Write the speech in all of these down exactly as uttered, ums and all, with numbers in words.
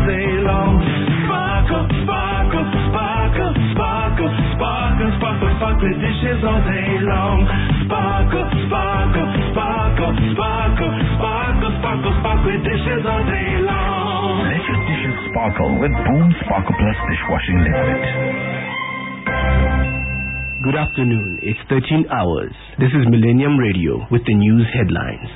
day long. Sparkle, sparkle, sparkle, sparkle, sparkle, sparkle, sparkle dishes all day long. Sparkle, sparkle, sparkle, sparkle, sparkle, sparkle, sparkle dishes all day long. Let your dishes sparkle with Boom Sparkle Plus dishwashing liquid. Good afternoon. It's thirteen hours. This is Millennium Radio with the news headlines.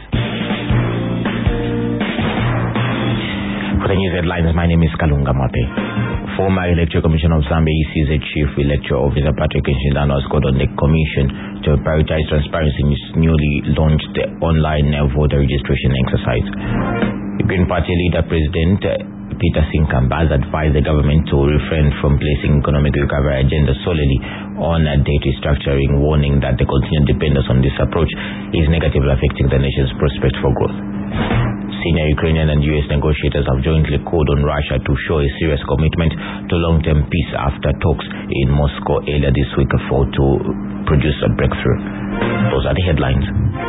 For the news headlines, my name is Kalunga Mate. Former Electoral Commission of Zambia E C's Chief Electoral Officer Patrick Nshindano has called on the Commission to prioritize transparency in its newly launched online voter registration exercise. The Green Party leader, President Peter Sinkamba, has advised the government to refrain from placing economic recovery agenda solely on data restructuring, warning that the continued dependence on this approach is negatively affecting the nation's prospect for growth. Senior Ukrainian and U S negotiators have jointly called on Russia to show a serious commitment to long-term peace after talks in Moscow earlier this week failed to produce a breakthrough. Those are the headlines.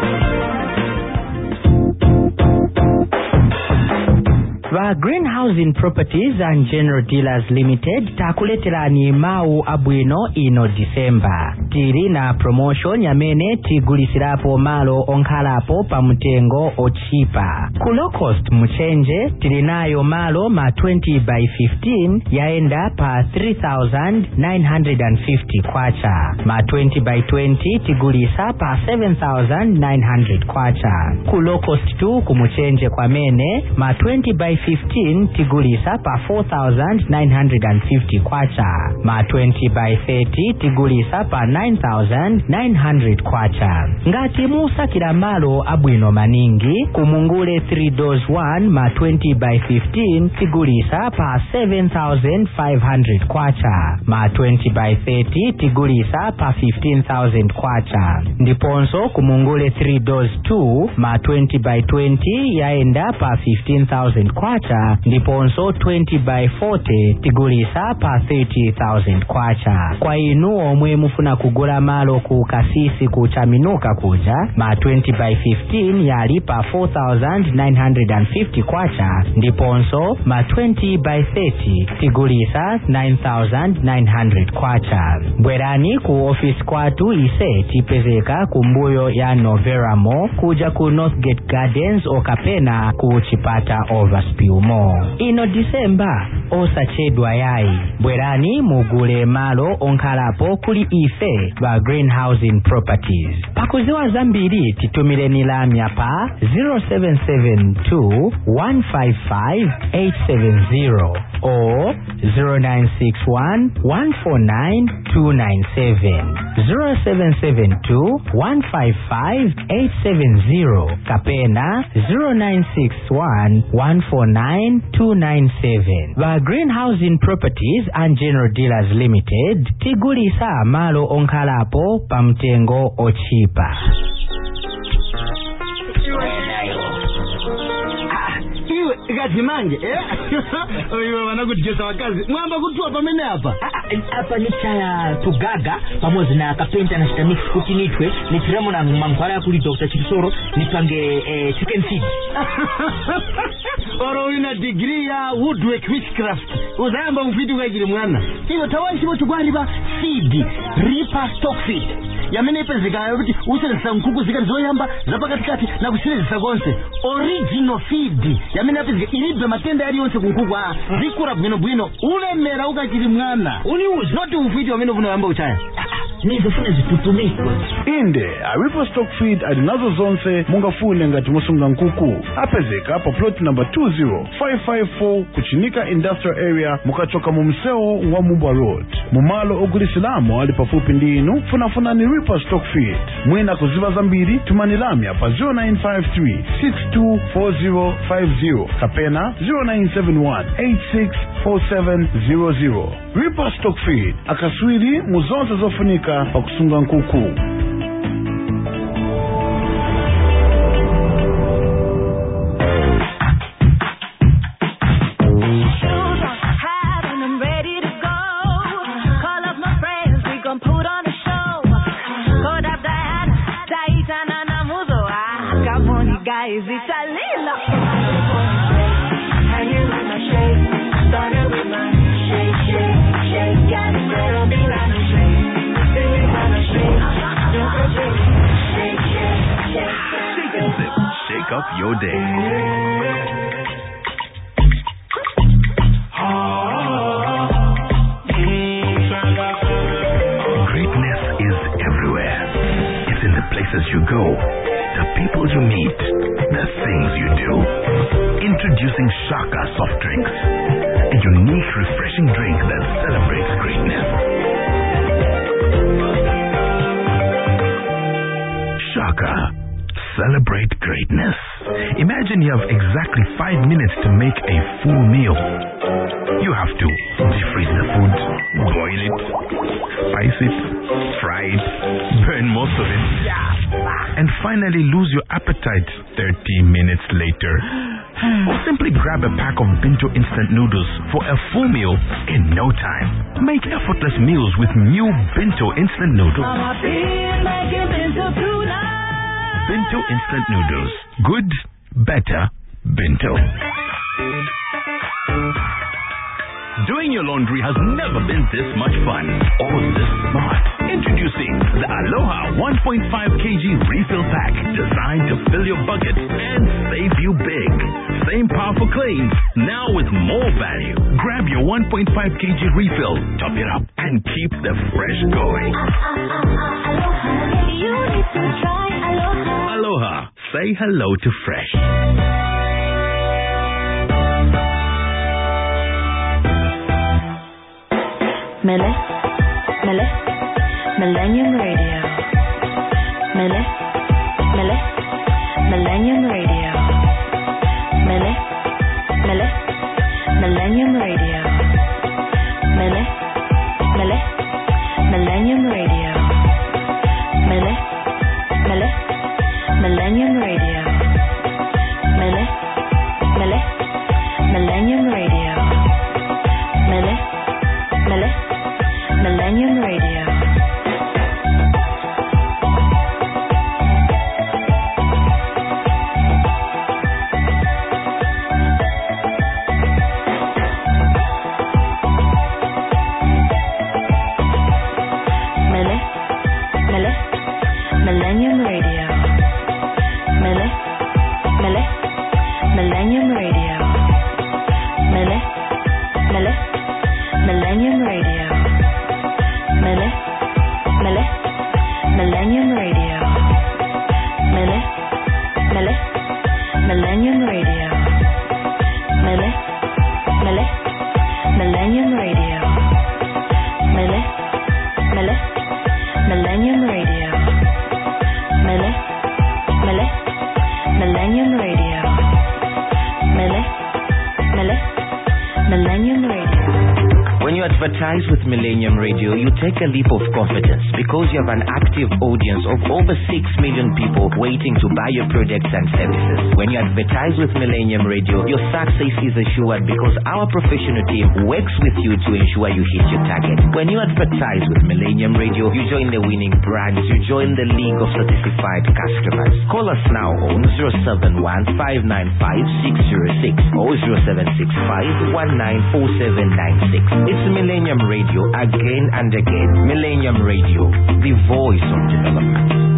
Va Greenhousing Properties and General Dealers Limited takuleterani mau abwino ino December. Tiri na promotion yamene tigulisirapo malo onkalapo pa mtengo ochipa. Ku low cost mchenje tirinayo malo ma twenty by fifteen yaenda pa three thousand nine hundred fifty kwacha. Ma twenty by twenty tigulisa pa seven thousand nine hundred kwacha. Ku low cost tu kumchenje kwa mene ma twenty by fifteen tigulisa pa four thousand nine hundred fifty kwacha. Ma twenty by thirty tigulisa pa nine thousand nine hundred kwacha. Ngati musa kila malo abwino maningi kumungule three doors one ma twenty by fifteen tigulisa pa seven thousand five hundred kwacha. Ma twenty by thirty tigulisa pa fifteen thousand kwacha. Ndiponso kumungule three doors two ma twenty by twenty yaenda pa fifteen thousand kwacha. Ndiponso twenty by forty tigulisa pa thirty thousand kwacha. Kwa inu omwe mufuna kugula malo ku kasisi kuchaminuka kuja ma twenty by fifteen yali pa four thousand nine hundred fifty kwacha. Ndiponso ma twenty by thirty tigulisa nine thousand nine hundred kwacha. Bwerani ku office kwatu ise tipezeka kumbuyo ya Novera Mall kuja ku Northgate Gardens okapena ku Chipata Overspill Mall. Ino December osachedwa yai. Bwerani mugule malo onkalapo kuli ife ba Greenhousing Properties. Pakuziwa zambiri titumile nilamya pa zero seven seven two one five five eight seven zero or zero nine six one one four nine two nine seven. zero seven seven two one five five eight seven zero kapena zero nine six one one four nine two nine seven. Va Greenhousing Properties and General Dealers Limited tigulisa malo onkalapo pamtengo ochipa. Gajimange eh oyo wanakutijeza wakazi mwamba kutua pamene hapa hapa ni chaya tugaga pamoja na kapenta na stamix kutinitwe ni tiramo na mankwala kuli Doctor Chisoro nipange eh, chicken feed oro ina degree ya woodwork witchcraft uzamba mfitu kagire mwana kino tawanshi bo tugwariba feed reaper stock feed yamene pezeka yokuti uselesa nkuku zikali zoyamba zapakatikati na kusileza konse original feed yamene pezeka ilibe matenda yali yonse kunkuku ah zikura bwino bwino ulemera ukakiri mwana uni uzi not ufiti wamene vuno yamba uchaya nizofuna zitutumikwe inde a reaper stock feed adinazo zonse mungafune ngati musunga nkuku apezeka pa plot number two zero five five four kuchinika industrial area mukachoka mu mseo wa Mubwa Road mumalo ogulisilamo ali pafupi ndinu funafuna ni reaper stock feed mwina kuziva zambiri tumanilamya pa zero nine five three six two four zero five zero kapena zero nine seven one eight six four seven zero zero. Reaper stock feed akaswiri muzonse zofunika pa kusunga nkuku. Guys, it's a little hanging on my shade. up your day. Greatness is everywhere. It's in the places you go, the people you meet, the things you do. Introducing Shaka soft drinks, a unique, refreshing drink that celebrates greatness. Shaka, celebrate greatness. Imagine you have exactly five minutes to make a full meal. You have to defreeze the food, boil it, spice it, fry it, burn most of it, and finally lose your appetite thirty minutes later. Or simply grab a pack of Binto instant noodles for a full meal in no time. Make effortless meals with new Binto instant noodles. Binto instant noodles. Good, better, Binto. Doing your laundry has never been this much fun or this smart. Introducing the Aloha one point five kilogram refill pack, designed to fill your bucket and save you big. Same powerful claims, now with more value. Grab your one point five kilogram refill, top it up, and keep the fresh going. Aloha, say hello to fresh. Mele, Mele, Millennium Radio. Mele, Mele, Millennium Radio. Mele, Mele, Millennium Radio. Mele, Mele, Millennium Radio. Mele, Mele, Millennium Radio. Mele, Mele, Millennium Radio. Mele, Mele, Millennium Radio. Mele, Mele, Millennium Radio. Mele, Mele, Millennium Radio. Mele, Mele, Millennium Radio. Mele, Mele, Millennium Radio. Mele, Mele, Millennium Radio. Mele, Mele, Millennium Radio. Mele, Mele, Millennium Radio. Mele, Mele, Millennium Radio. Mele, Mele, Millennium Radio. When you advertise with Millennium Radio, you take a leap of confidence because you have an active audience of over six million people waiting to buy your products and services. When you advertise with Millennium Radio, your success is assured because our professional team works with you to ensure you hit your target. When you advertise with Millennium Radio, you join the winning brands, you join the league of certified customers. Call us now on zero seven one, five nine five, six zero six or zero seven six five, one nine four seven nine six. It's Millennium Radio again and again. Millennium Radio, the voice of development.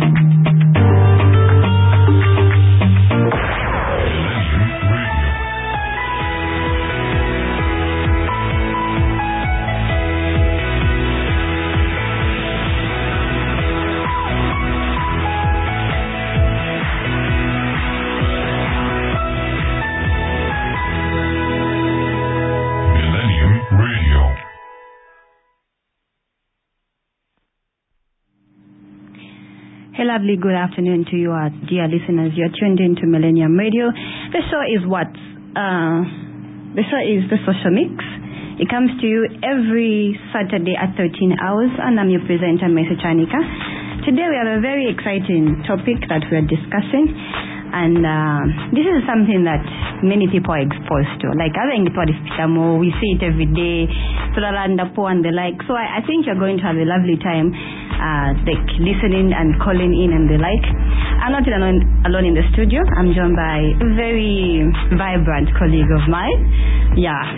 A lovely good afternoon to you, our dear listeners. You're tuned in to Millennium Radio. The show is what? Uh, the show is the Social Mix. It comes to you every Saturday at thirteen hours, and I'm your presenter, Mesa Chanika. Today we have a very exciting topic that we're discussing, and uh, this is something that many people are exposed to. Like, I think we see it every day, and the like. So I, I think you're going to have a lovely time. Uh, like listening and calling in and the like. I'm not alone, alone in the studio. I'm joined by a very vibrant colleague of mine. Yeah,